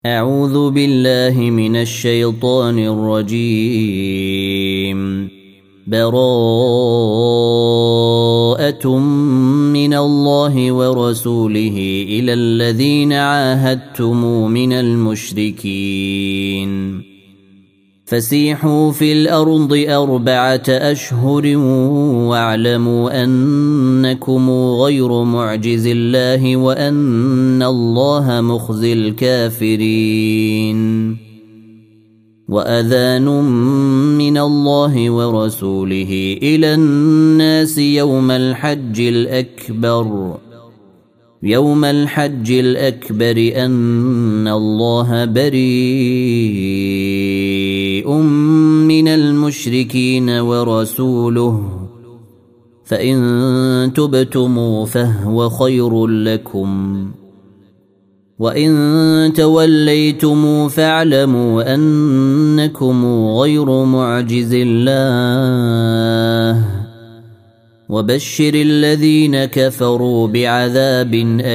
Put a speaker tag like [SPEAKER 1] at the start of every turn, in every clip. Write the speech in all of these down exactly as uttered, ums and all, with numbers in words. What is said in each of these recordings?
[SPEAKER 1] أعوذ بالله من الشيطان الرجيم. براءة من الله ورسوله إلى الذين عاهدتم من المشركين فسيحوا في الأرض أربعة أشهر واعلموا أنكم غير معجز الله وأن الله مخزي الكافرين. وأذان من الله ورسوله إلى الناس يوم الحج الأكبر يوم الحج الأكبر أن الله بريء من المشركين ورسوله فإن تبتم فهو خير لكم وإن توليتم فاعلموا أنكم غير معجز الله وبشر الذين كفروا بعذاب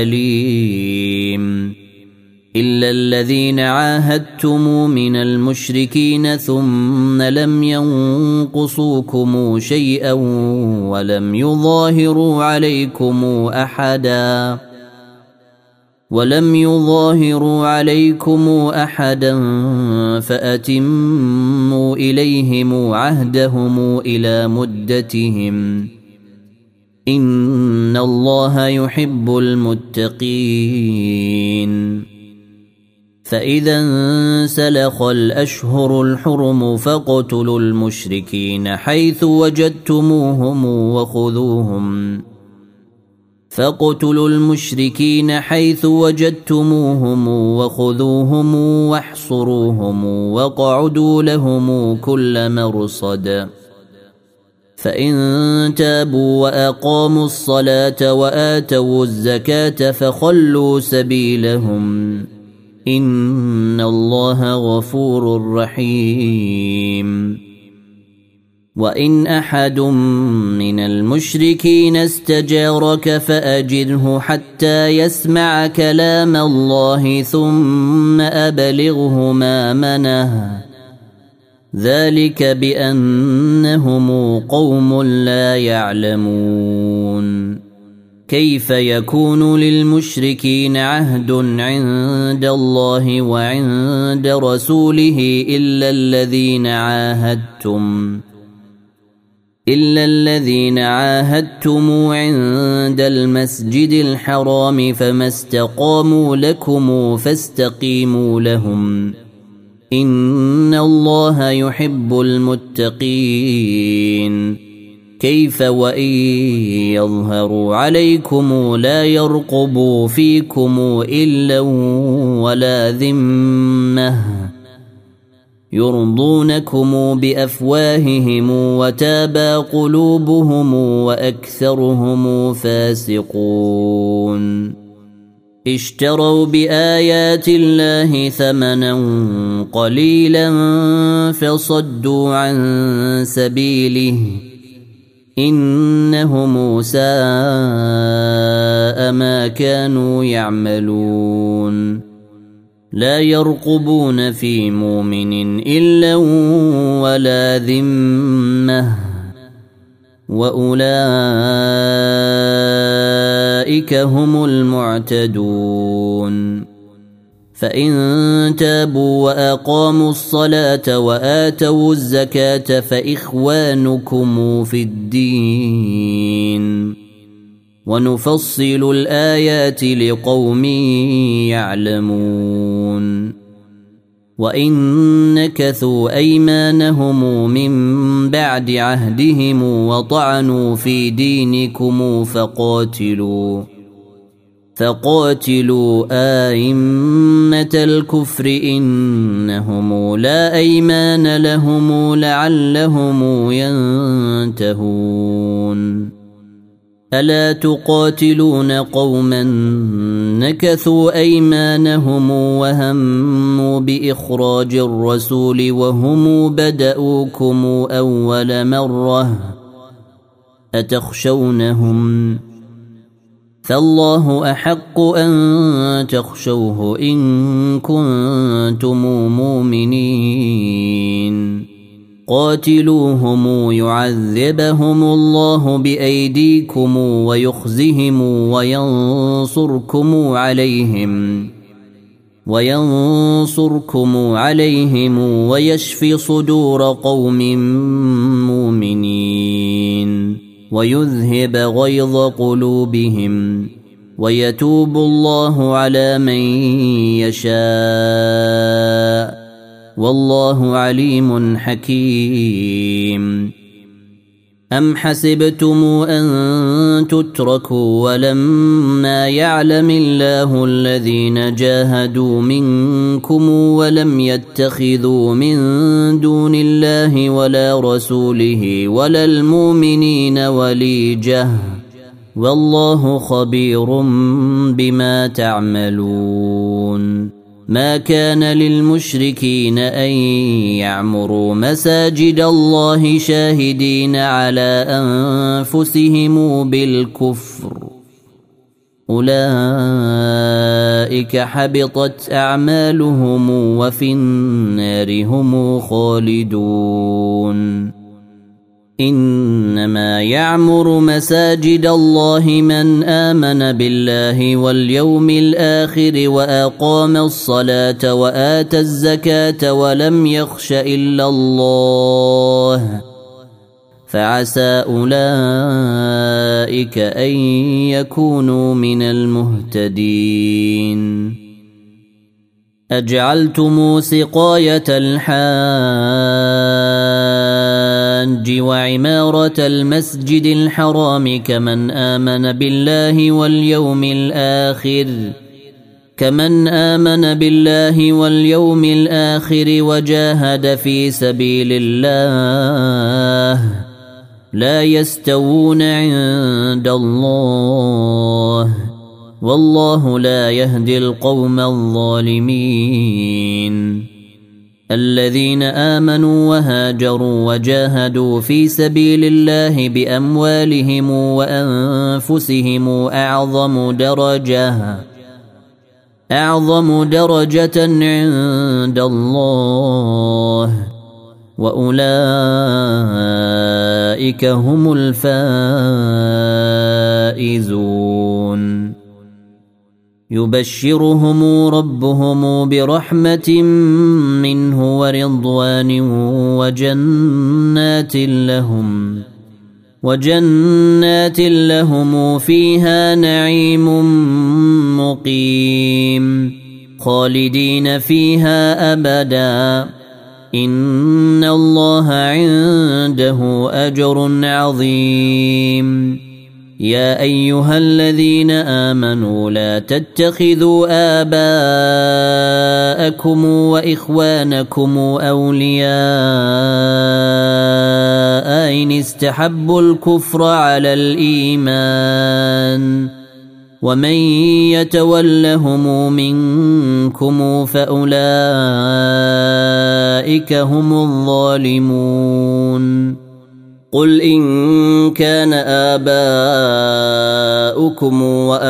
[SPEAKER 1] أليم. إلا الذين عاهدتم من المشركين ثم لم ينقصوكم شيئا ولم يظاهروا عليكم أحدا ولم يظاهروا عليكم أحدا فأتموا إليهم عهدهم إلى مدتهم إن الله يحب المتقين. فإذا انسلخ الأشهر الحرم فاقتلوا المشركين حيث وجدتموهم وخذوهم فاقتلوا المشركين حيث وجدتموهم وخذوهم واحصروهم واقعدوا لهم كل مرصد. فإن تابوا وأقاموا الصلاة وآتوا الزكاة فخلوا سبيلهم إن الله غفور رحيم. وإن أحد من المشركين استجارك فأجره حتى يسمع كلام الله ثم أبلغه مأمنه ذلك بأنهم قوم لا يعلمون. كيف يكون للمشركين عهد عند الله وعند رسوله إلا الذين عاهدتم إلا الذين عاهدتم عند المسجد الحرام فما استقاموا لكم فاستقيموا لهم إن الله يحب المتقين. كيف وإن يظهروا عليكم لا يرقبوا فيكم إلا ولا ذمة يرضونكم بأفواههم وتابى قلوبهم وأكثرهم فاسقون. اشتروا بآيات الله ثمنا قليلا فصدوا عن سبيله إنهم ساء ما كانوا يعملون. لا يرقبون في مؤمن إلا ولا ذمة وأولئك هم المعتدون. فإن تابوا وأقاموا الصلاة وآتوا الزكاة فإخوانكم في الدين ونفصل الآيات لقوم يعلمون. وإن نكثوا أيمانهم من بعد عهدهم وطعنوا في دينكم فقاتلوا فقاتلوا آئمة الكفر إنهم لا أيمان لهم لعلهم ينتهون. ألا تقاتلون قوما نكثوا أيمانهم وهموا بإخراج الرسول وهم بدأوكم أول مرة أتخشونهم فالله أحق أن تخشوه إن كنتم مؤمنين قاتلوهم يعذبهم الله بأيديكم ويخزهم وينصركم عليهم وينصركم عليهم ويشفي صدور قوم مؤمنين ويذهب غيظ قلوبهم ويتوب الله على من يشاء والله عليم حكيم. أم حسبتم أن تتركوا ولما يعلم الله الذين جاهدوا منكم ولم يتخذوا من دون الله ولا رسوله ولا المؤمنين وليجة والله خبير بما تعملون. ما كان للمشركين أن يعمروا مساجد الله شاهدين على أنفسهم بالكفر أولئك حبطت أعمالهم وفي النار هم خالدون. إنما يعمر مساجد الله من آمن بالله واليوم الآخر وأقام الصلاة وآتى الزكاة ولم يخش إلا الله فعسى أولئك أن يكونوا من المهتدين. أجعلتم سقاية الحاج وعمارة المسجد الحرام كمن آمن بالله واليوم الآخر كمن آمن بالله واليوم الآخر وجاهد في سبيل الله لا يستوون عند الله والله لا يهدي القوم الظالمين. الذين آمنوا وهاجروا وجاهدوا في سبيل الله بأموالهم وأنفسهم أعظم درجة أعظم درجة عند الله وأولئك هم الفائزون. يبشرهم ربهم برحمة منه ورضوان وجنات لهم وجنات لهم فيها نعيم مقيم خالدين فيها أبدا إن الله عنده أجر عظيم. يا أيها الذين آمنوا لا تتخذوا آباءكم وإخوانكم أولياء إن استحبوا الكفر على الإيمان ومن يتولهم منكم فأولئك هم الظالمون. قل إن كان آباؤكم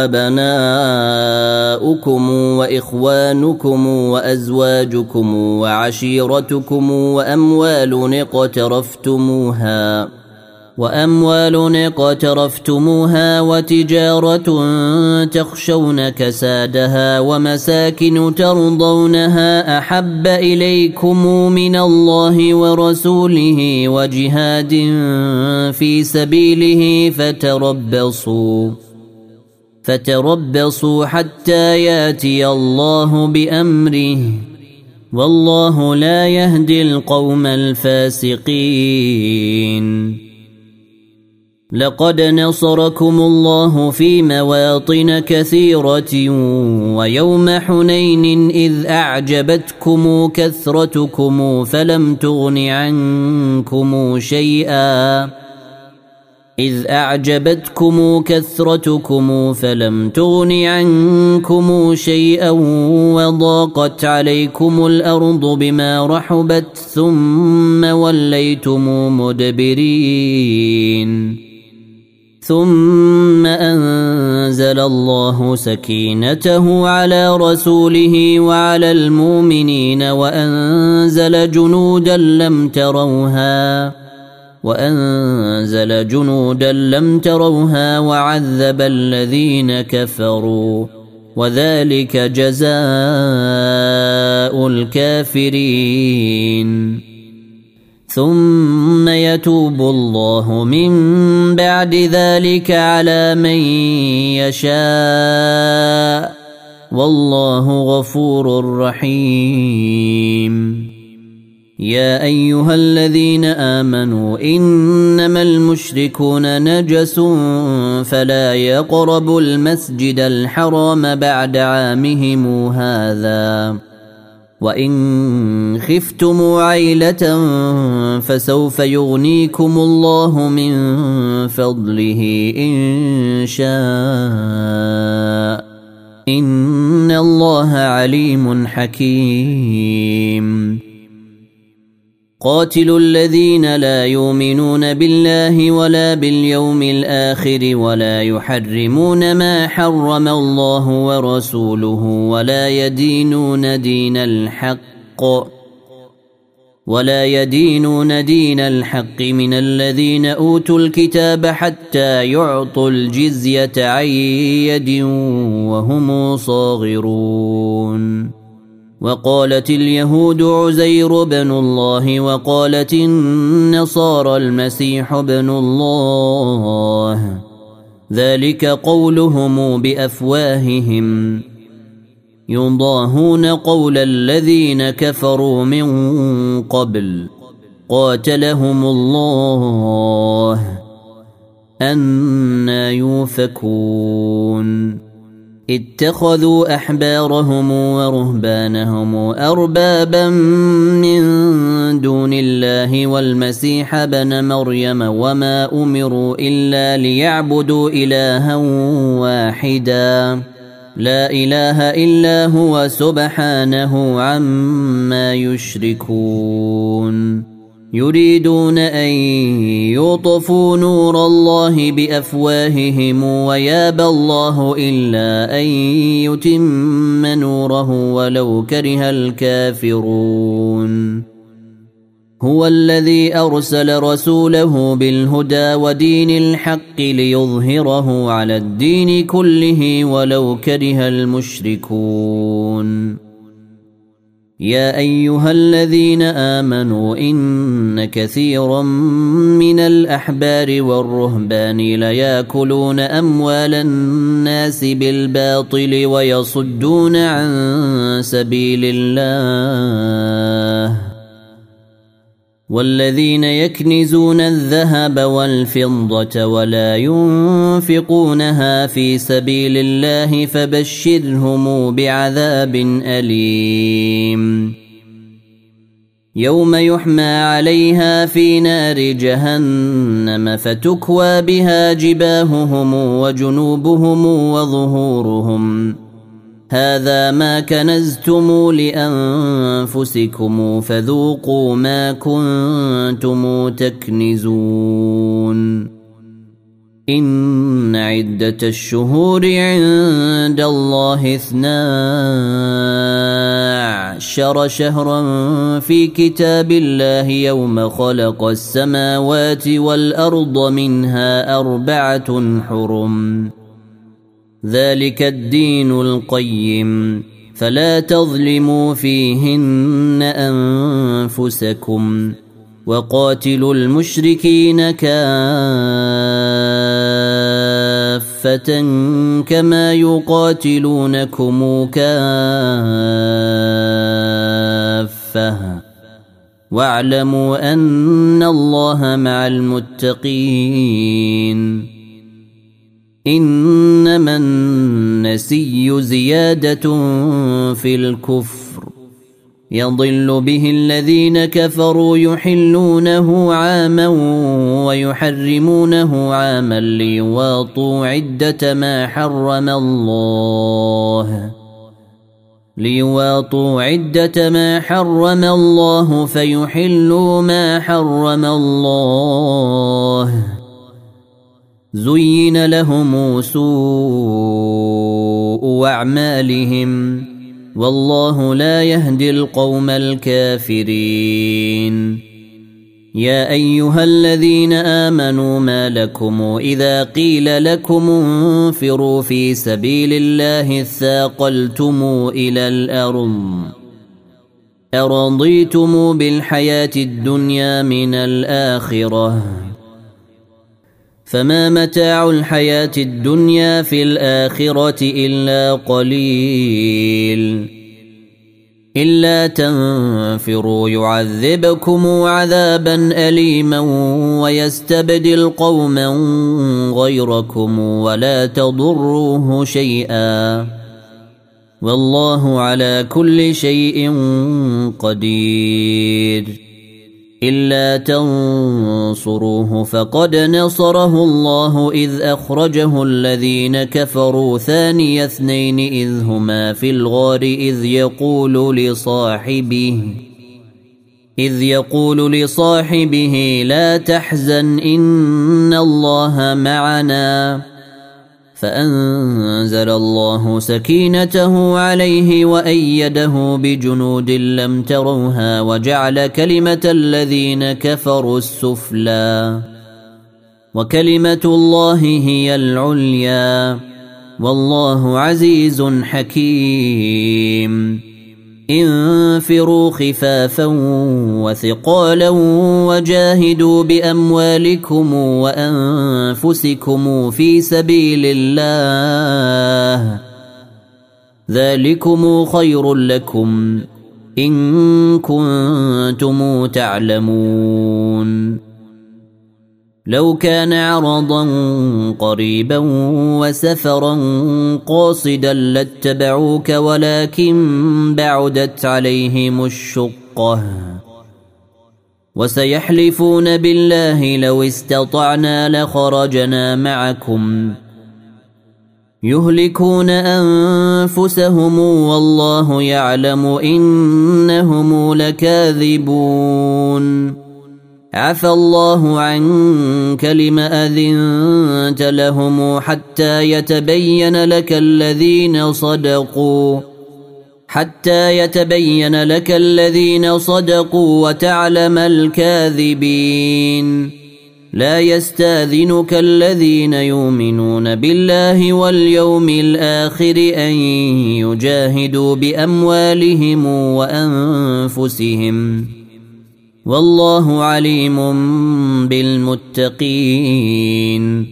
[SPEAKER 1] وأبناؤكم وإخوانكم وأزواجكم وعشيرتكم وأموال اقترفتموها وأموال اقترفتموها وتجارة تخشون كسادها ومساكن ترضونها أحب إليكم من الله ورسوله وجهاد في سبيله فتربصوا فتربصوا حتى يأتي الله بأمره والله لا يهدي القوم الفاسقين. لقد نصركم الله في مواطن كثيرة ويوم حنين إذ أعجبتكم كثرتكم فلم تغن عنكم شيئا إذ أعجبتكم كثرتكم فلم تغن عنكم شيئا وضاقت عليكم الأرض بما رحبت ثم وليتم مدبرين. ثم أنزل الله سكينته على رسوله وعلى المؤمنين وأنزل جنودا لم تروها وأنزل جنودا لم تروها وعذب الذين كفروا وذلك جزاء الكافرين. ثم يتوب الله من بعد ذلك على من يشاء والله غفور رحيم. يا أيها الذين آمنوا إنما المشركون نجس فلا يقربوا المسجد الحرام بعد عامهم هذا وإن خفتم عيلة فسوف يغنيكم الله من فضله إن شاء إن الله عليم حكيم. قاتلوا الذين لا يؤمنون بالله ولا باليوم الآخر ولا يحرمون ما حرم الله ورسوله ولا يدينون دين الحق ولا يدينون دين الحق من الذين أوتوا الكتاب حتى يعطوا الجزية عن يد وهم صاغرون. وقالت اليهود عزير بن الله وقالت النصارى المسيح ابن الله ذلك قولهم بأفواههم يضاهون قول الذين كفروا من قبل قاتلهم الله أنى يؤفكون. اتخذوا أحبارهم ورهبانهم أربابا من دون الله والمسيح ابن مريم وما أمروا إلا ليعبدوا إلها واحدا لا إله إلا هو سبحانه عما يشركون. يريدون أن يطفوا نور الله بأفواههم ويابى الله إلا أن يتم نوره ولو كره الكافرون. هو الذي أرسل رسوله بالهدى ودين الحق ليظهره على الدين كله ولو كره المشركون. يا أيها الذين آمنوا إن كثيرا من الأحبار والرهبان ليأكلون أموال الناس بالباطل ويصدون عن سبيل الله والذين يكنزون الذهب والفضة ولا ينفقونها في سبيل الله فبشرهم بعذاب أليم. يوم يحمى عليها في نار جهنم فتكوى بها جباههم وجنوبهم وظهورهم هذا ما كنزتم لأنفسكم فذوقوا ما كنتم تكنزون. إن عدة الشهور عند الله اثنا عشر شهرا في كتاب الله يوم خلق السماوات والأرض منها أربعة حرم ذلك الدين القيم فلا تظلموا فيهن أنفسكم وقاتلوا المشركين كافة كما يقاتلونكم كافة واعلموا أن الله مع المتقين. إنما النسي زيادة في الكفر يضل به الذين كفروا يحلونه عاما ويحرمونه عاما ليواطوا عدة ما حرم الله ليواطوا عدة ما حرم الله فيحلوا ما حرم الله زين لهم سوء أعمالهم والله لا يهدي القوم الكافرين. يا أيها الذين آمنوا ما لكم إذا قيل لكم انفروا في سبيل الله اثاقلتم إلى الأرض أرضيتم بالحياة الدنيا من الآخرة فما متاع الحياة الدنيا في الآخرة إلا قليل إلا تنفروا يعذبكم عذابا أليما ويستبدل قوما غيركم ولا تضروه شيئا والله على كل شيء قدير. إلا تنصروه فقد نصره الله إذ أخرجه الذين كفروا ثاني اثنين إذ هما في الغار إذ يقول لصاحبه إذ يقول لصاحبه لا تحزن إن الله معنا فأنزل الله سكينته عليه وأيده بجنود لم تروها وجعل كلمة الذين كفروا السفلى وكلمة الله هي العليا والله عزيز حكيم. انفروا خفافا وثقالا وجاهدوا بأموالكم وأنفسكم في سبيل الله ذلكم خير لكم إن كنتم تعلمون. لو كان عرضا قريبا وسفرا قاصدا لاتبعوك ولكن بعدت عليهم الشقة وسيحلفون بالله لو استطعنا لخرجنا معكم يهلكون أنفسهم والله يعلم إنهم لكاذبون. عفى الله عنك لما أذنت لهم حتى يتبين لك الذين صدقوا حتى يتبين لك الذين صدقوا وتعلم الكاذبين. لا يستاذنك الذين يؤمنون بالله واليوم الآخر أن يجاهدوا بأموالهم وأنفسهم والله عليم بالمتقين.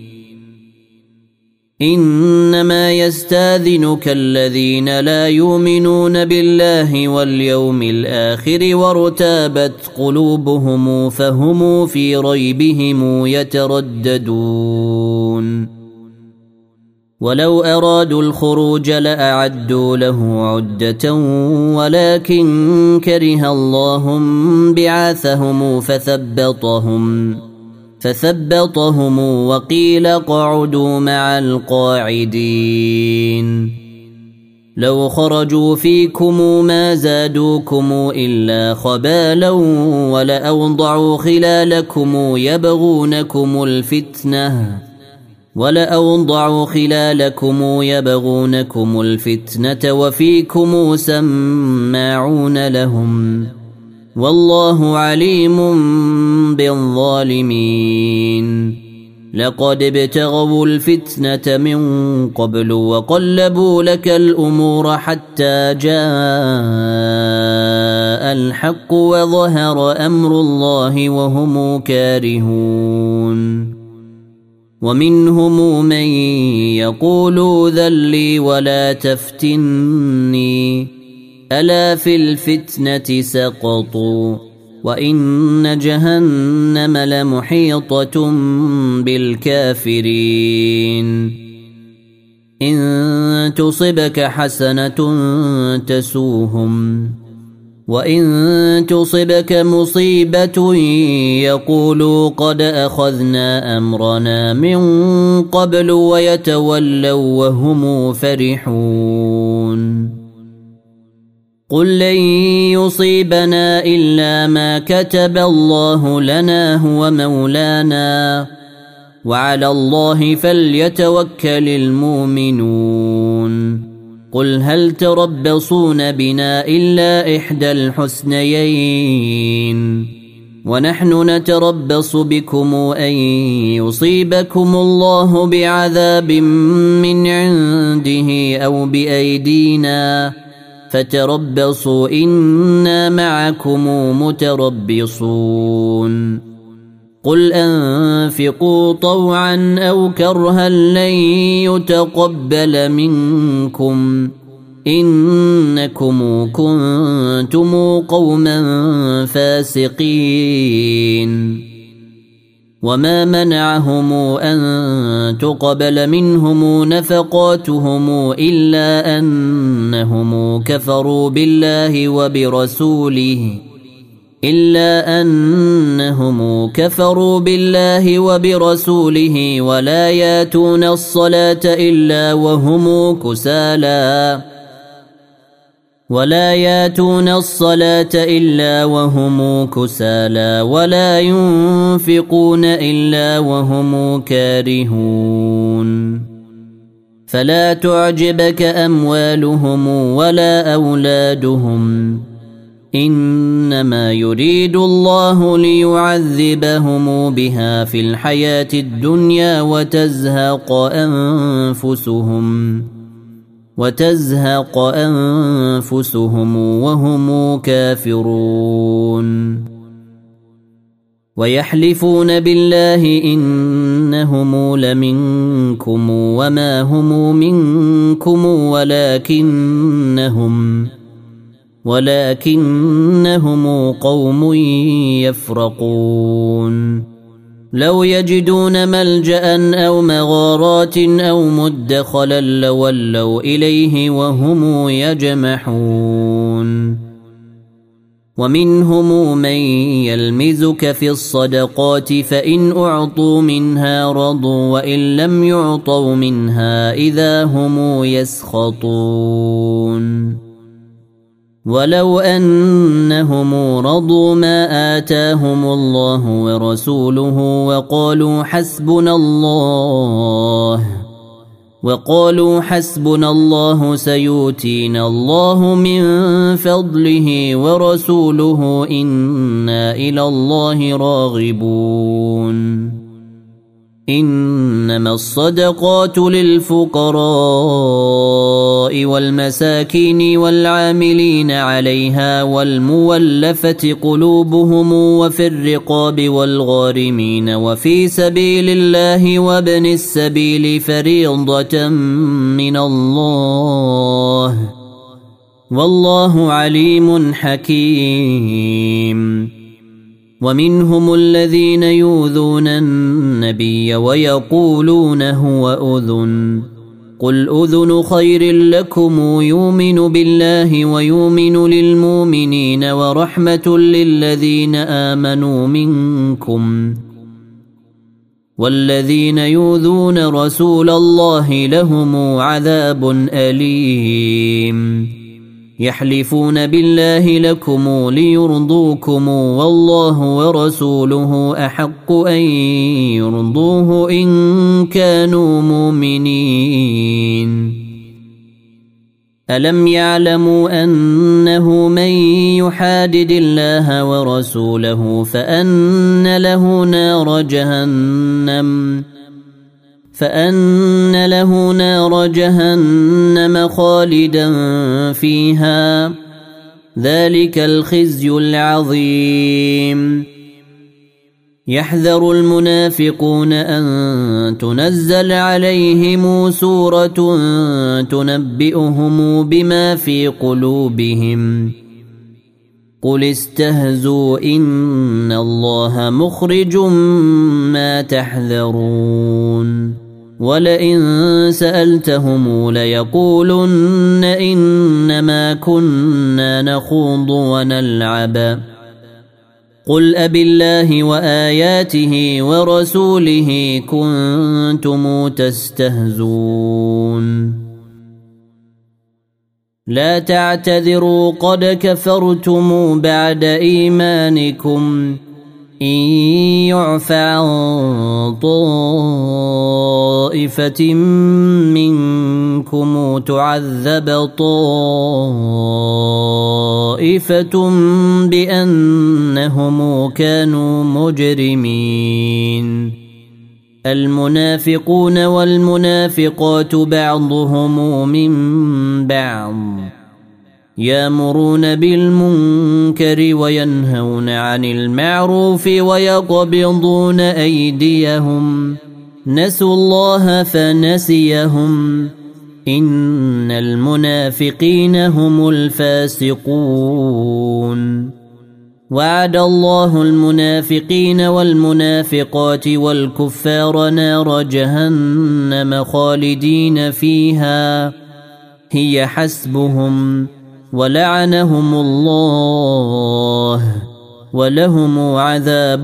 [SPEAKER 1] إنما يستاذنك الذين لا يؤمنون بالله واليوم الآخر وارتابت قلوبهم فهم في ريبهم يترددون. ولو أرادوا الخروج لأعدوا له عدة ولكن كره الله بعاثهم فثبطهم فثبطهم وقيل اقعدوا مع القاعدين. لو خرجوا فيكم ما زادوكم إلا خبالا ولأوضعوا خلالكم يبغونكم الفتنة ولأوضعوا خلالكم يبغونكم الفتنة وفيكم سماعون لهم والله عليم بالظالمين. لقد ابتغوا الفتنة من قبل وقلبوا لك الأمور حتى جاء الحق وظهر أمر الله وهم كارهون. ومنهم من يقول ذلي ولا تفتني ألا في الفتنة سقطوا وإن جهنم لمحيطة بالكافرين. إن تصبك حسنة تسوهم وإن تصبك مصيبة يقولوا قد أخذنا أمرنا من قبل ويتولوا وهم فرحون. قل لن يصيبنا إلا ما كتب الله لنا هو مولانا وعلى الله فليتوكل المؤمنون قل هل تربصون بنا إلا إحدى الحسنيين ونحن نتربص بكم أن يصيبكم الله بعذاب من عنده أو بأيدينا فتربصوا إنا معكم متربصون قل أنفقوا طوعا أو كرها لن يتقبل منكم إنكم كنتم قوما فاسقين وما منعهم أن تقبل منهم نفقاتهم إلا أنهم كفروا بالله وبرسوله إلا أنهم كفروا بالله وبرسوله ولا ياتون الصلاة إلا وهم كسالى ولا ياتون الصلاة إلا وهم كسالى ولا ينفقون إلا وهم كارهون فلا تعجبك أموالهم ولا أولادهم إنما يريد الله ليعذبهم بها في الحياة الدنيا وتزهق أنفسهم وتزهق أنفسهم وهم كافرون ويحلفون بالله إنهم لمنكم وما هم منكم ولكنهم ولكنهم قوم يفرقون لو يجدون ملجأ أو مغارات أو مدخلا لولوا إليه وهم يجمحون ومنهم من يلمزك في الصدقات فإن أعطوا منها رضوا وإن لم يعطوا منها إذا هم يسخطون ولو أنهم رضوا ما آتاهم الله ورسوله وقالوا حسبنا الله وقالوا حسبنا الله سيؤتينا الله من فضله ورسوله إنا إلى الله راغبون إنما الصدقات للفقراء والمساكين والعاملين عليها والمولفة قلوبهم وفي الرقاب والغارمين وفي سبيل الله وابن السبيل فريضة من الله والله عليم حكيم ومنهم الذين يؤذون النبي ويقولون هو أذن قل أذن خير لكم يؤمن بالله ويؤمن للمؤمنين ورحمة للذين آمنوا منكم والذين يؤذون رسول الله لهم عذاب أليم يحلفون بالله لكم ليرضوكم والله ورسوله أحق أن يرضوه إن كانوا مؤمنين ألم يعلموا أنه من يحادد الله ورسوله فأن له نار جهنم فأن له نار جهنم خالدا فيها ذلك الخزي العظيم يحذر المنافقون أن تنزل عليهم سورة تنبئهم بما في قلوبهم قل استهزوا إن الله مخرج ما تحذرون ولئن سألتهم ليقولن إنما كنا نخوض ونلعب قل أبالله وآياته ورسوله كنتم تستهزون لا تعتذروا قد كفرتم بعد إيمانكم إن يعف عن طائفة منكم تعذب طائفة بأنهم كانوا مجرمين. المنافقون والمنافقات بعضهم من بعض يأمرون بالمنكر وينهون عن المعروف ويقبضون أيديهم نسوا الله فنسيهم إن المنافقين هم الفاسقون. وعد الله المنافقين والمنافقات والكفار نار جهنم خالدين فيها هي حسبهم ولعنهم الله ولهم عذاب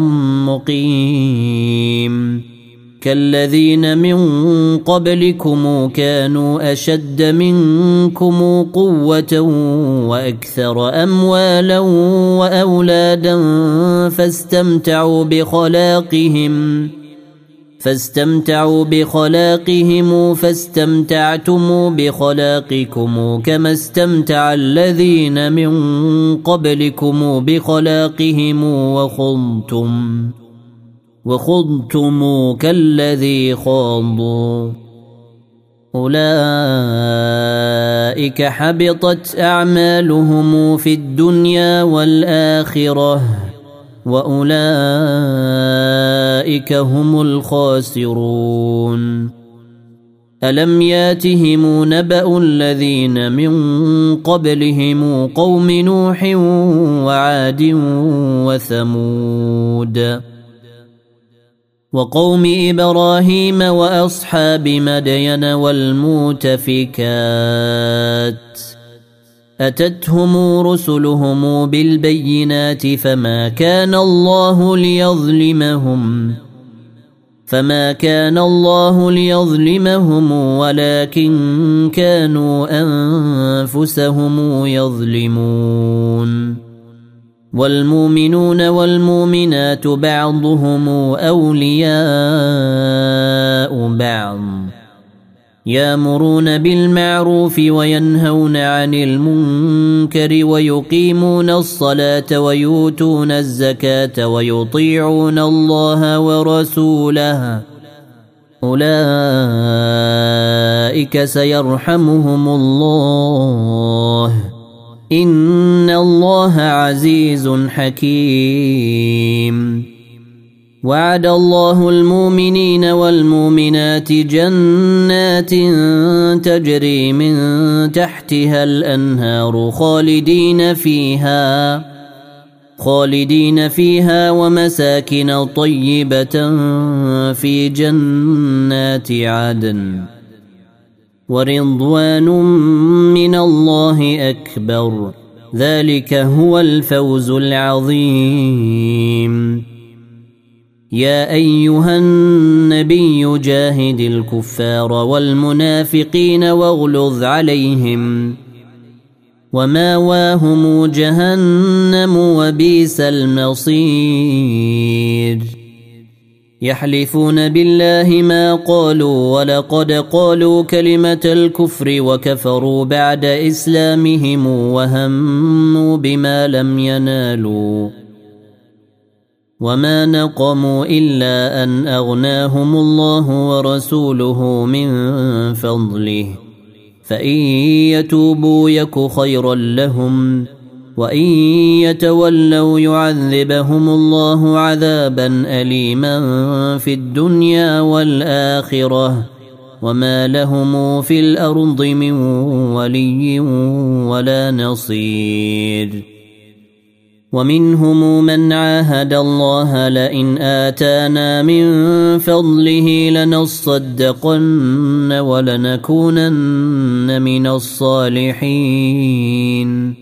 [SPEAKER 1] مقيم. كالذين من قبلكم كانوا أشد منكم قوة وأكثر أموالا وأولادا فاستمتعوا بخلاقهم فاستمتعوا بخلاقهم فاستمتعتم بخلاقكم كما استمتع الذين من قبلكم بخلاقهم وخضتم وخضتم كالذي خاضوا أولئك حبطت أعمالهم في الدنيا والآخرة وأولئك هم الخاسرون. ألم ياتهم نبأ الذين من قبلهم قوم نوح وعاد وثمود وقوم إبراهيم وأصحاب مدين والمؤتفكات أتتهم رسلهم بالبينات فما كان الله ليظلمهم فما كان الله ليظلمهم ولكن كانوا أنفسهم يظلمون. والمؤمنون والمؤمنات بعضهم أولياء بعض يأمرون بالمعروف وينهون عن المنكر ويقيمون الصلاة ويؤتون الزكاة ويطيعون الله ورسوله أولئك سيرحمهم الله إن الله عزيز حكيم. وعد الله المؤمنين والمؤمنات جنات تجري من تحتها الأنهار خالدين فيها خالدين فيها ومساكن طيبة في جنات عدن ورضوان من الله أكبر ذلك هو الفوز العظيم. يا أيها النبي جاهد الكفار والمنافقين واغلظ عليهم وماواهم جهنم وبئس المصير. يحلفون بالله ما قالوا ولقد قالوا كلمة الكفر وكفروا بعد إسلامهم وهموا بما لم ينالوا وما نقموا إلا أن أغناهم الله ورسوله من فضله فإن يتوبوا يك خيرا لهم وإن يتولوا يعذبهم الله عذابا أليما في الدنيا والآخرة وما لهم في الأرض من ولي ولا نصير. ومنهم من عاهد الله لئن آتانا من فضله لنصدقن ولنكونن من الصالحين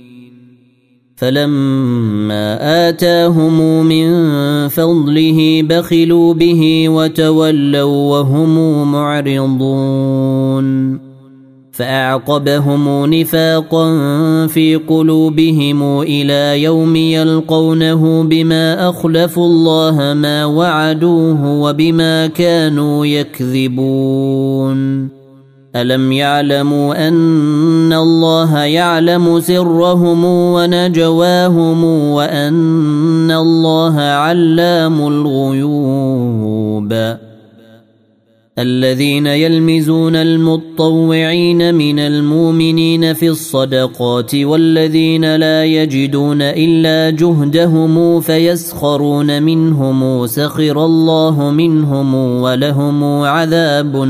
[SPEAKER 1] فلما آتاهم من فضله بخلوا به وتولوا وهم معرضون. فأعقبهم نفاقا في قلوبهم إلى يوم يلقونه بما أخلفوا الله ما وعدوه وبما كانوا يكذبون ألم يعلموا أن الله يعلم سرهم ونجواهم وأن الله علام الغيوب الذين يلمزون المطوعين من المؤمنين في الصدقات والذين لا يجدون إلا جهدهم فيسخرون منهم سخر الله منهم ولهم عذاب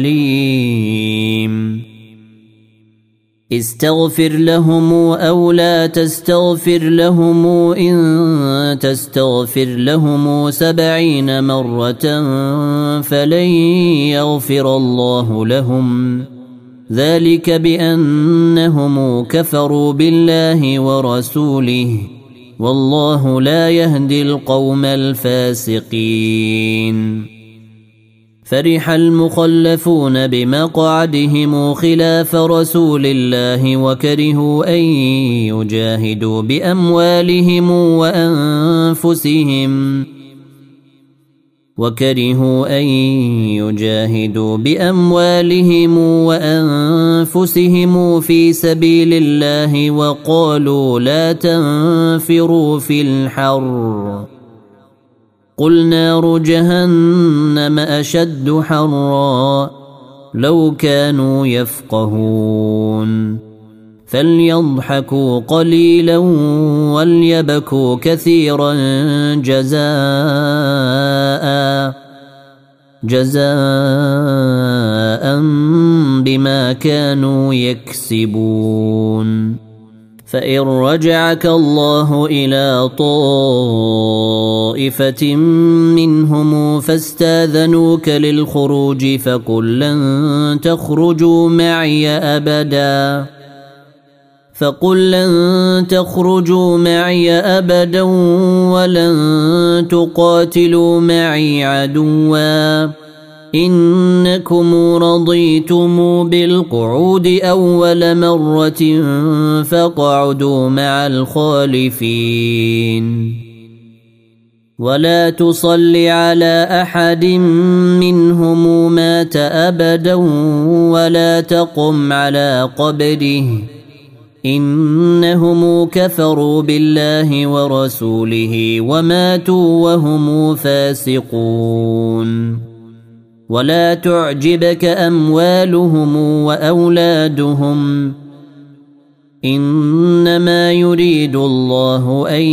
[SPEAKER 1] أليم استغفر لهم أو لا تستغفر لهم إن تستغفر لهم سبعين مرة فلن يغفر الله لهم ذلك بأنهم كفروا بالله ورسوله والله لا يهدي القوم الفاسقين فرح المخلفون بمقعدهم خلاف رسول الله وكرهوا أن يجاهدوا بأموالهم وأنفسهم وكرهوا أن يجاهدوا بأموالهم وأنفسهم في سبيل الله وقالوا لا تنفروا في الحر قل نار جهنم أشد حرا لو كانوا يفقهون فليضحكوا قليلا وليبكوا كثيرا جزاء جزاء بما كانوا يكسبون فإن رجعك الله إلى طائفة منهم فاستاذنوك للخروج فقل لن تخرجوا معي أبدا فقل لن تخرجوا معي أبدا ولن تقاتلوا معي عدوا إنكم رضيتم بالقعود أول مرة فاقعدوا مع الخالفين ولا تصل على أحد منهم مات أبدا ولا تقم على قبره إنهم كفروا بالله ورسوله وماتوا وهم فاسقون ولا تعجبك أموالهم وأولادهم إنما يريد الله أن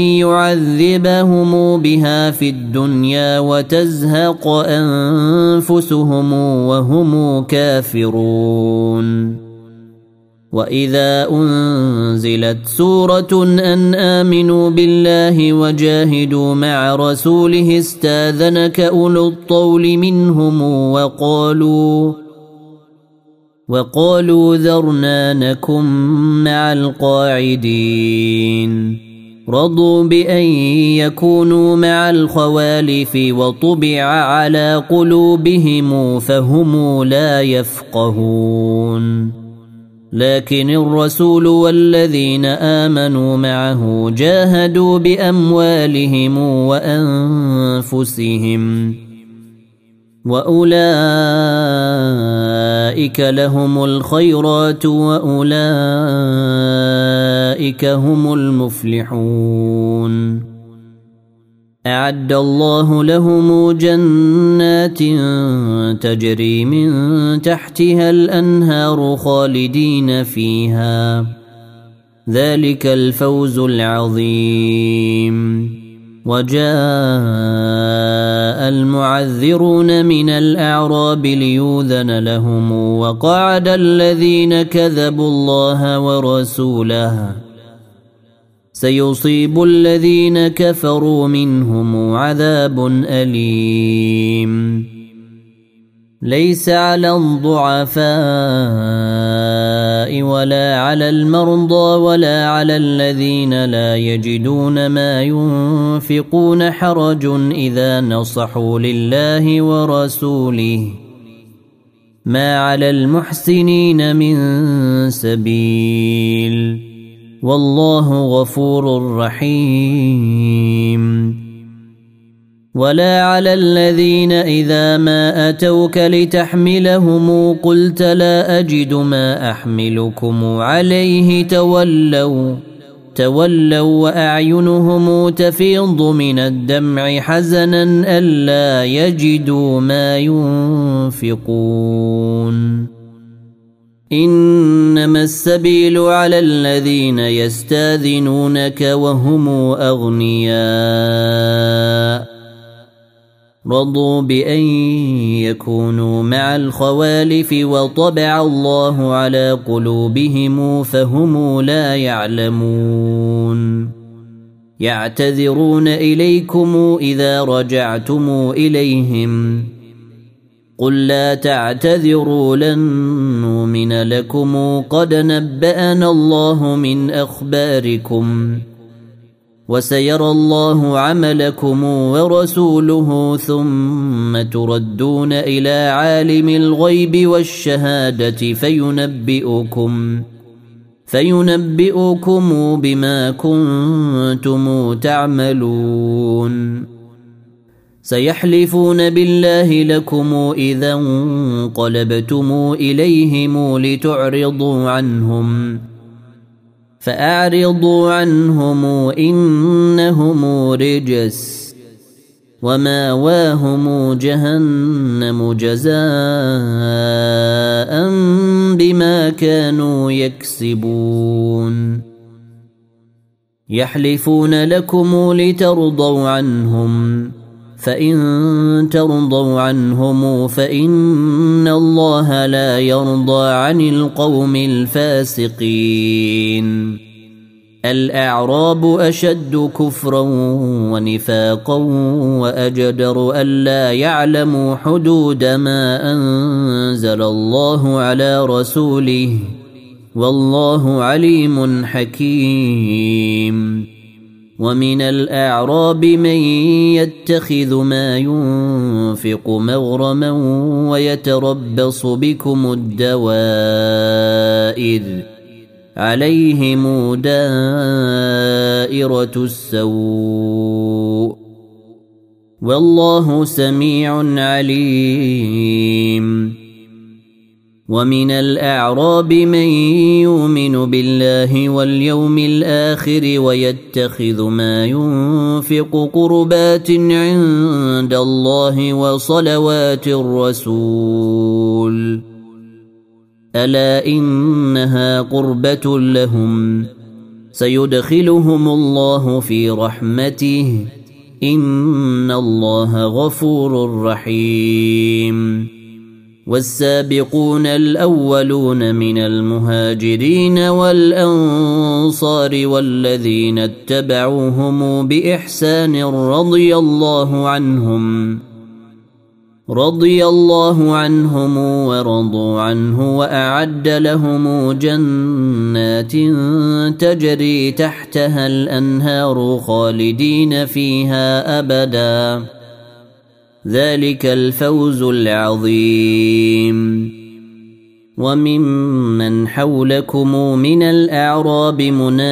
[SPEAKER 1] يعذبهم بها في الدنيا وتزهق أنفسهم وهم كافرون وإذا أنزلت سورة أن آمنوا بالله وجاهدوا مع رسوله استاذنك أولو الطول منهم وقالوا وقالوا ذرنا نكن مع القاعدين رضوا بأن يكونوا مع الخوالف وطبع على قلوبهم فهم لا يفقهون لكن الرسول والذين آمنوا معه جاهدوا بأموالهم وأنفسهم وأولئك لهم الخيرات وأولئك هم المفلحون أعد الله لهم جنات تجري من تحتها الأنهار خالدين فيها ذلك الفوز العظيم وجاء المعذرون من الأعراب ليؤذن لهم وقعد الذين كذبوا الله ورسوله سيصيب الذين كفروا منهم عذاب أليم ليس على الضعفاء ولا على المرضى ولا على الذين لا يجدون ما ينفقون حرج إذا نصحوا لله ورسوله ما على المحسنين من سبيل والله غفور رحيم. ولا على الذين إذا ما أتوك لتحملهم قلت لا أجد ما أحملكم عليه تولوا تولوا وأعينهم تفيض من الدمع حزنا ألا يجدوا ما ينفقون. إنما السبيل على الذين يستاذنونك وهم أغنياء رضوا بأن يكونوا مع الخوالف وطبع الله على قلوبهم فهم لا يعلمون. يعتذرون إليكم إذا رجعتم إليهم قل لا تعتذروا لن نؤمن لكم قد نبأنا الله من أخباركم وسيرى الله عملكم ورسوله ثم تردون إلى عالم الغيب والشهادة فينبئكم فينبئكم بما كنتم تعملون. سيحلفون بالله لكم إذا انقلبتم إليهم لتعرضوا عنهم فأعرضوا عنهم إنهم رجس وماواهم جهنم جزاء بما كانوا يكسبون. يحلفون لكم لترضوا عنهم فإن ترضوا عنهم فإن الله لا يرضى عن القوم الفاسقين. الأعراب أشد كفرا ونفاقا وأجدر ألا يعلموا حدود ما أنزل الله على رسوله والله عليم حكيم. ومن الأعراب من يتخذ ما ينفق مغرما ويتربص بكم الدوائر عليهم دائرة السوء والله سميع عليم. ومن الأعراب من يؤمن بالله واليوم الآخر ويتخذ ما ينفق قربات عند الله وصلوات الرسول ألا إنها قربة لهم سيدخلهم الله في رحمته إن الله غفور رحيم. والسابقون الأولون من المهاجرين والأنصار والذين اتبعوهم بإحسان رضي الله عنهم رضي الله عنهم ورضوا عنه وأعد لهم جنات تجري تحتها الأنهار خالدين فيها أبدا ذلك الفوز العظيم. وممن حولكم من الأعراب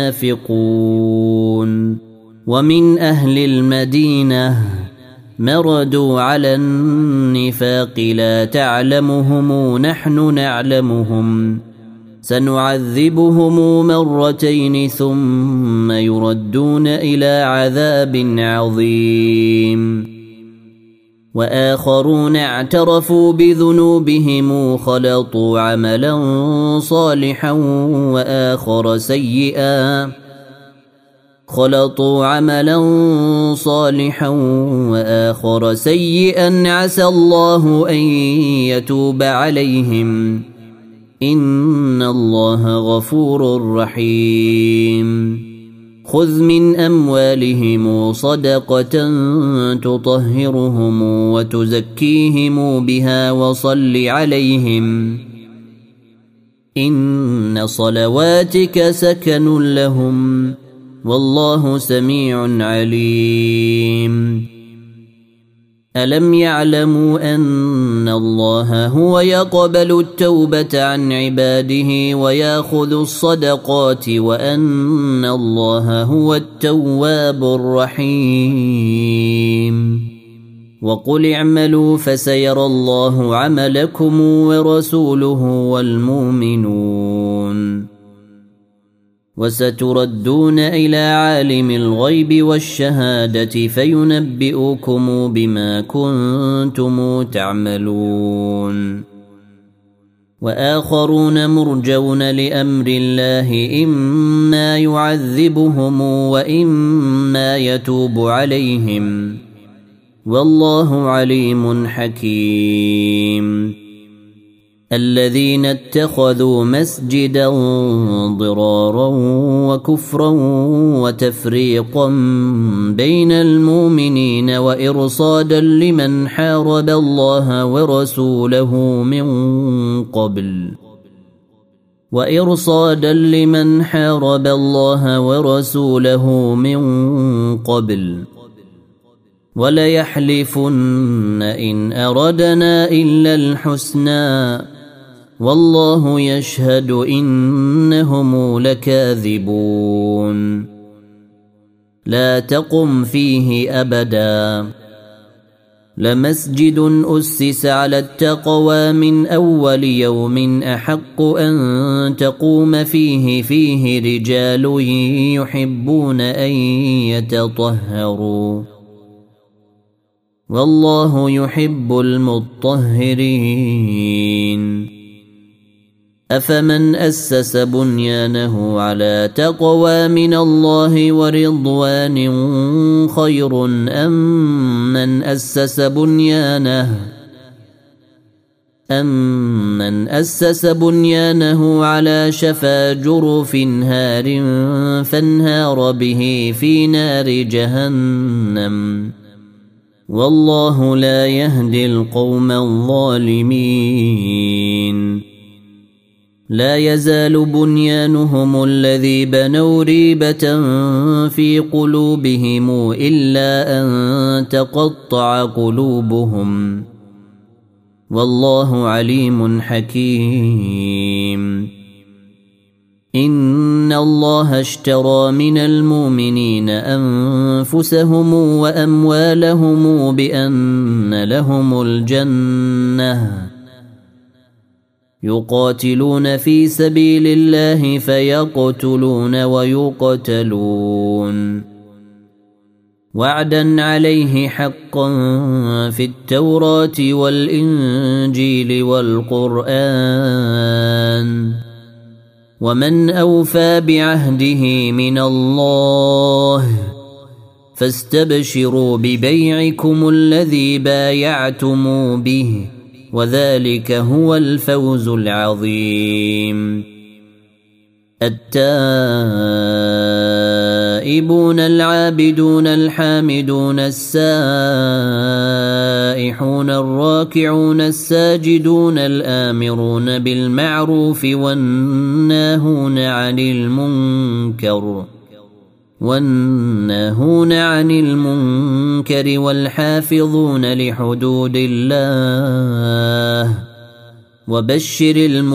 [SPEAKER 1] منافقون ومن أهل المدينة مردوا على النفاق لا تعلمهم نحن نعلمهم سنعذبهم مرتين ثم يردون إلى عذاب عظيم. وآخرون اعترفوا بذنوبهم خلطوا عملا صالحا وآخر سيئا خلطوا عملا صالحا وآخر سيئا عسى الله أن يتوب عليهم إن الله غفور رحيم. خذ من أموالهم صدقة تطهرهم وتزكيهم بها وصل عليهم إن صلواتك سكن لهم والله سميع عليم. ألم يعلموا أن الله هو يقبل التوبة عن عباده ويأخذ الصدقات وأن الله هو التواب الرحيم وقل اعملوا فسيرى الله عملكم ورسوله والمؤمنون وستردون إلى عالم الغيب والشهادة فينبئكم بما كنتم تعملون وآخرون مرجون لأمر الله إما يعذبهم وإما يتوب عليهم والله عليم حكيم الذين اتخذوا مسجدا ضرارا وكفرا وتفريقا بين المؤمنين وإرصادا لمن حارب الله ورسوله من قبل وإرصادا لمن حارب الله ورسوله من قبل وليحلفن إن أردنا إلا الحسنى والله يشهد إنهم لكاذبون لا تقم فيه أبدا لمسجد أسس على التقوى من أول يوم أحق أن تقوم فيه فيه رجال يحبون أن يتطهروا والله يحب المطهرين أفمن أسس بنيانه على تقوى من الله ورضوان خير أم من أسس بنيانه أمن أسس بنيانه على شفا جرف هار فانهار به في نار جهنم والله لا يهدي القوم الظالمين لا يزال بنيانهم الذي بنوا ريبة في قلوبهم إلا أن تقطع قلوبهم والله عليم حكيم إن الله اشترى من المؤمنين أنفسهم وأموالهم بأن لهم الجنة يقاتلون في سبيل الله فيقتلون ويقتلون وعدا عليه حقا في التوراة والإنجيل والقرآن ومن أوفى بعهده من الله فاستبشروا ببيعكم الذي بايعتم به وذلك هو الفوز العظيم التائبون العابدون الحامدون السائحون الراكعون الساجدون الآمرون بالمعروف والناهون عن المنكر والناهون عن المنكر والحافظون لحدود الله وبشر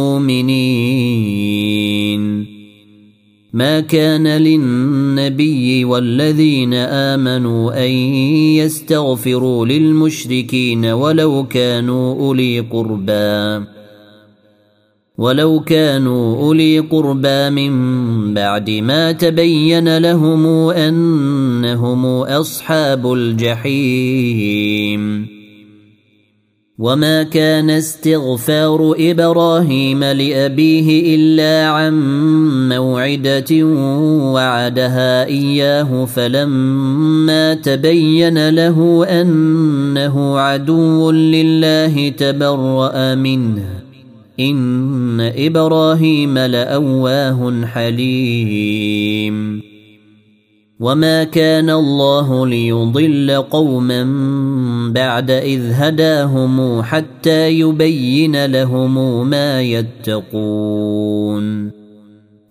[SPEAKER 1] المؤمنين ما كان للنبي والذين آمنوا أن يستغفروا للمشركين ولو كانوا أولي قربى ولو كانوا أولي قربى من بعد ما تبين لهم أنهم أصحاب الجحيم وما كان استغفار إبراهيم لأبيه إلا عن موعدة وعدها إياه فلما تبين له أنه عدو لله تبرأ منه إن إبراهيم لأواه حليم وما كان الله ليضل قوما بعد إذ هداهم حتى يبين لهم ما يتقون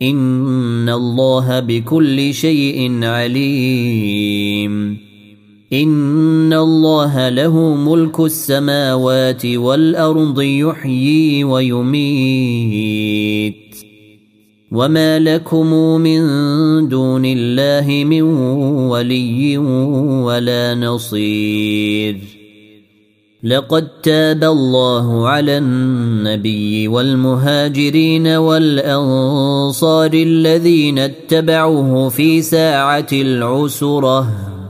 [SPEAKER 1] إن الله بكل شيء عليم إن الله له ملك السماوات والأرض يحيي ويميت وما لكم من دون الله من ولي ولا نصير لقد تاب الله على النبي والمهاجرين والأنصار الذين اتبعوه في ساعة العسرة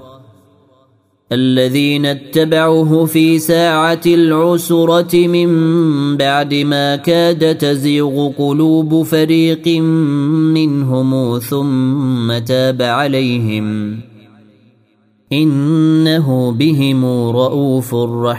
[SPEAKER 1] الذين اتبعوه في ساعة العسرة من بعد ما كاد تزيغ قلوب فريق منهم ثم تاب عليهم إنه بهم رؤوف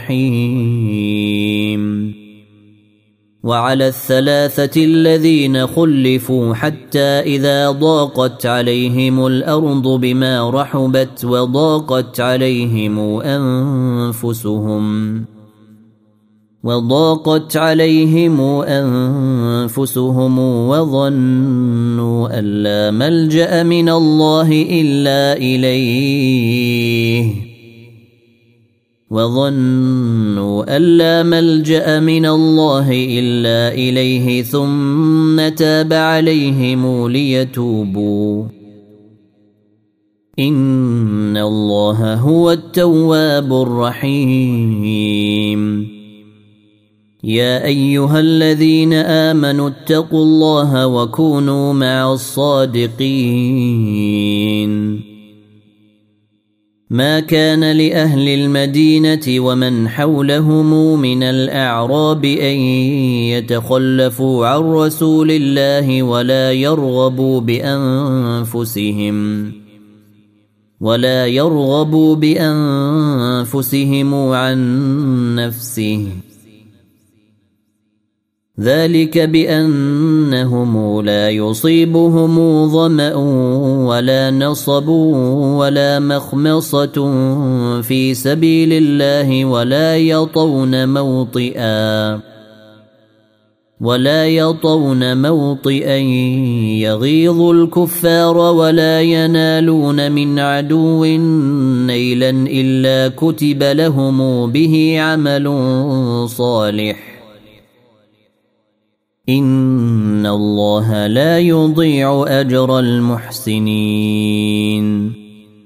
[SPEAKER 1] رحيم. وعلى الثلاثة الذين خلفوا حتى إذا ضاقت عليهم الأرض بما رحبت وضاقت عليهم أنفسهم وضاقت عليهم أنفسهم وظنوا أن لا ملجأ من الله إلا إليه وظنوا أن لا ملجأ من الله إلا إليه ثم تاب عليهم ليتوبوا إن الله هو التواب الرحيم. يا أيها الذين آمنوا اتقوا الله وكونوا مع الصادقين. ما كان لأهل المدينة ومن حولهم من الأعراب أن يتخلفوا عن رسول الله ولا يرغبوا بأنفسهم ولا يرغبوا بأنفسهم عن نفسه ذلك بأنهم لا يصيبهم ظمأ ولا نصب ولا مخمصة في سبيل الله ولا يطون موطئا ولا يطون موطئا يغيظ الكفار ولا ينالون من عدو نيلا إلا كتب لهم به عمل صالح إن الله لا يضيع أجر المحسنين.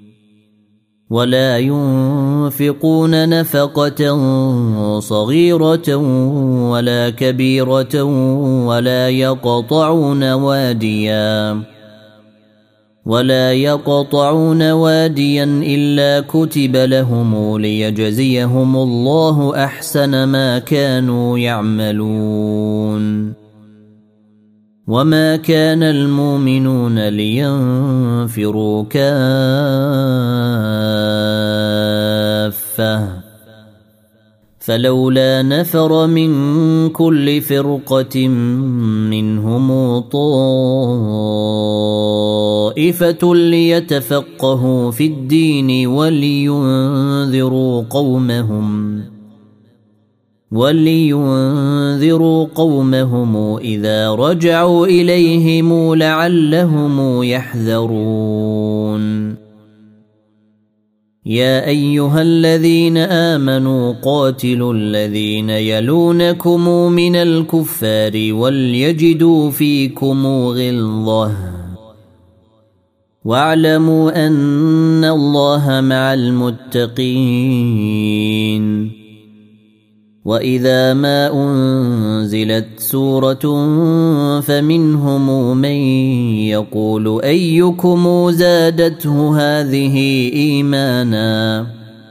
[SPEAKER 1] ولا ينفقون نفقة صغيرة ولا كبيرة ولا يقطعون واديا ولا يقطعون واديا إلا كتب لهم ليجزيهم الله أحسن ما كانوا يعملون. وما كان المؤمنون لينفروا كافة فلولا نفر من كل فرقة منهم طائفة ليتفقهوا في الدين ولينذروا قومهم ولينذروا قومهم إذا رجعوا إليهم لعلهم يحذرون. يا أيها الذين آمنوا قاتلوا الذين يلونكم من الكفار وليجدوا فيكم غلظة واعلموا أن الله مع المتقين. وإذا ما أنزلت سورة فمنهم من يقول أيكم زادته هذه إيمانا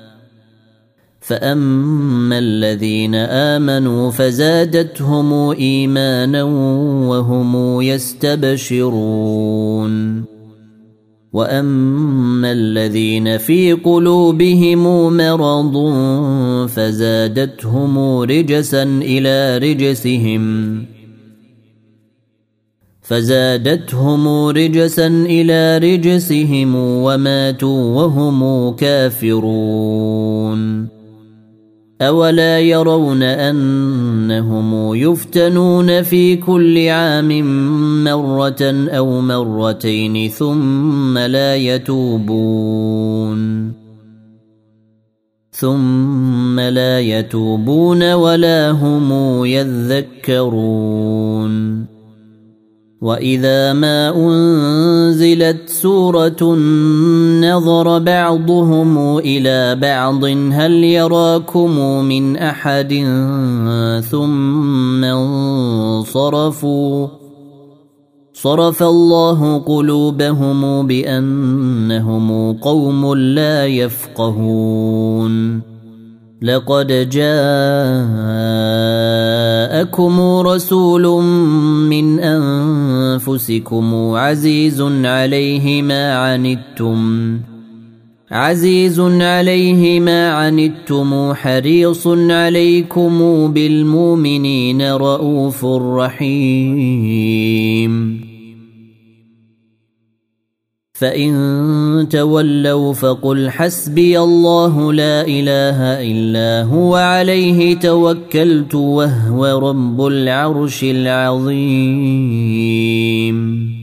[SPEAKER 1] فأما الذين آمنوا فزادتهم إيمانا وهم يستبشرون وأما الذين في قلوبهم مرض فزادتهم رجسا إلى رجسهم فزادتهم رجسا إلى رجسهم وماتوا وهم كافرون. أولا يرون أنهم يفتنون في كل عام مرة أو مرتين ثم لا يتوبون ثم لا يتوبون ولا هم يذكرون وإذا ما أنزلت سورة نظر بعضهم إلى بعض هل يراكم من أحد ثم انصرفوا صرف الله قلوبهم بأنهم قوم لا يفقهون لقد جاءكم رسول من أنفسكم عزيز عليه ما عنتم عزيز عليه ما عنتم حريص عليكم بالمؤمنين رؤوف رحيم فإن تولوا فقل حسبي الله لا إله إلا هو عليه توكلت وهو رب العرش العظيم